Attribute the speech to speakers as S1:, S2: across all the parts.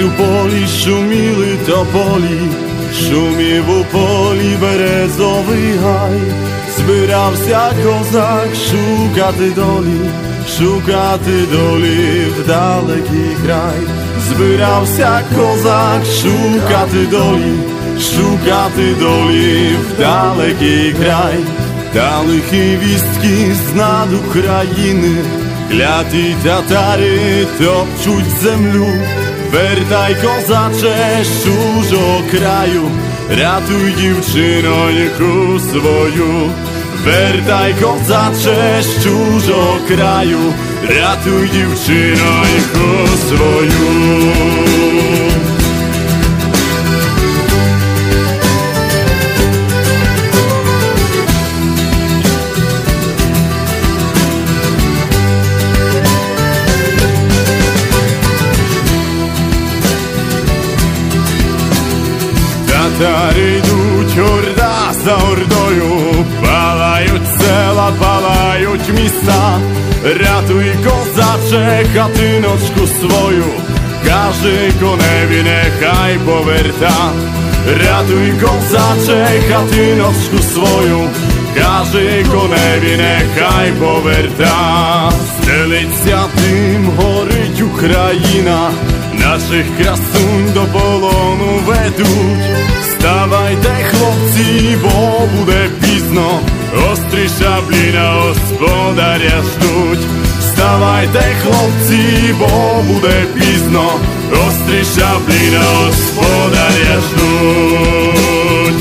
S1: у полі шуміли тополі, шумів у полі березовий гай. Збирався козак шукати долі в далекий край. Збирався козак шукати долі в далекий край. Та лихі вістки з над України, кляті татари топчуть землю. Вертай, козаче, з чужого краю, рятуй дівчиноньку свою. Вертай, козаче, з чужого краю, рятуй дівчиноньку свою. Татари йдуть орда за ордою, палають села, палають міста. Рятуй, козаче, хатиночку свою, кажи коневі, нехай поверта. Рятуй, козаче, хатиночку свою, кажи коневі, нехай поверта. Стелиться дим, горить Україна, наших красунь до полону ведуть. Вставайте, хлопці, бо буде пізно, острі шаблі на господаря ждуть. Вставайте, хлопці, бо буде пізно, острі шаблі на господаря ждуть.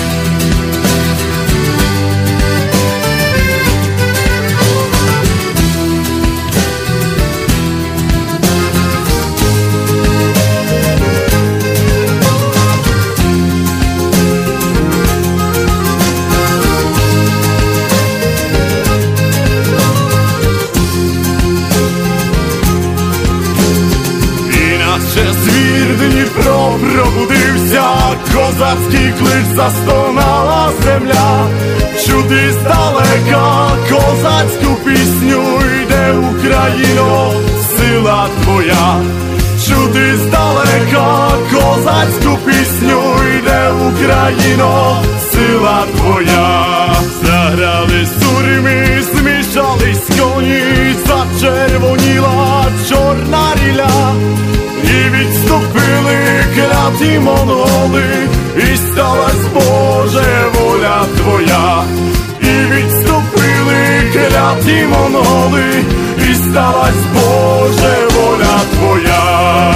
S1: Звір Дніпро пробудився, козацький клич, застонала земля. Чути здалека козацьку пісню, йде Україно, сила твоя. Чути здалека козацьку пісню, йде Україно, сила твоя. Заграли сурми, змішались коні, зачервоніла чорна ріля. І відступили кляті монголи, і сталась, Боже, воля твоя. І відступили кляті монголи, і сталась, Боже, воля твоя.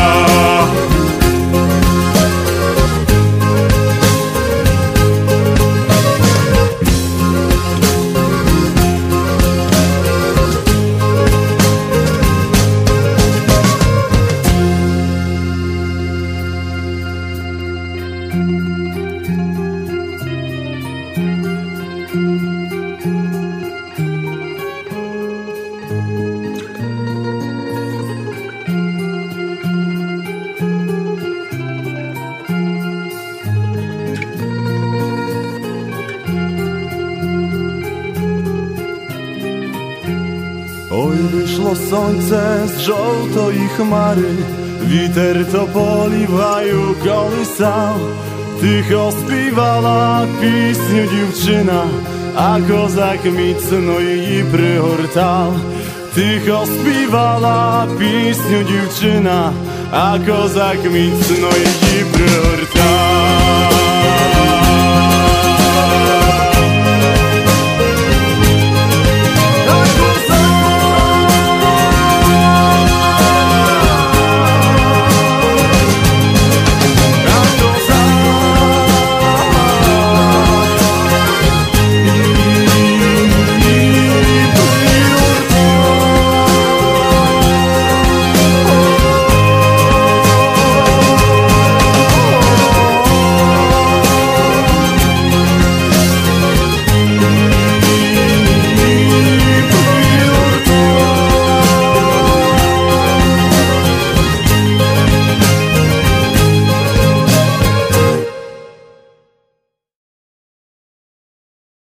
S1: Ой, вийшло сонце з жовтої хмари, вітер тополі в гаю колисав. Тихо співала пісню дівчина, а козак міцно її пригортав. Тихо співала пісню дівчина, а козак міцно її пригортав.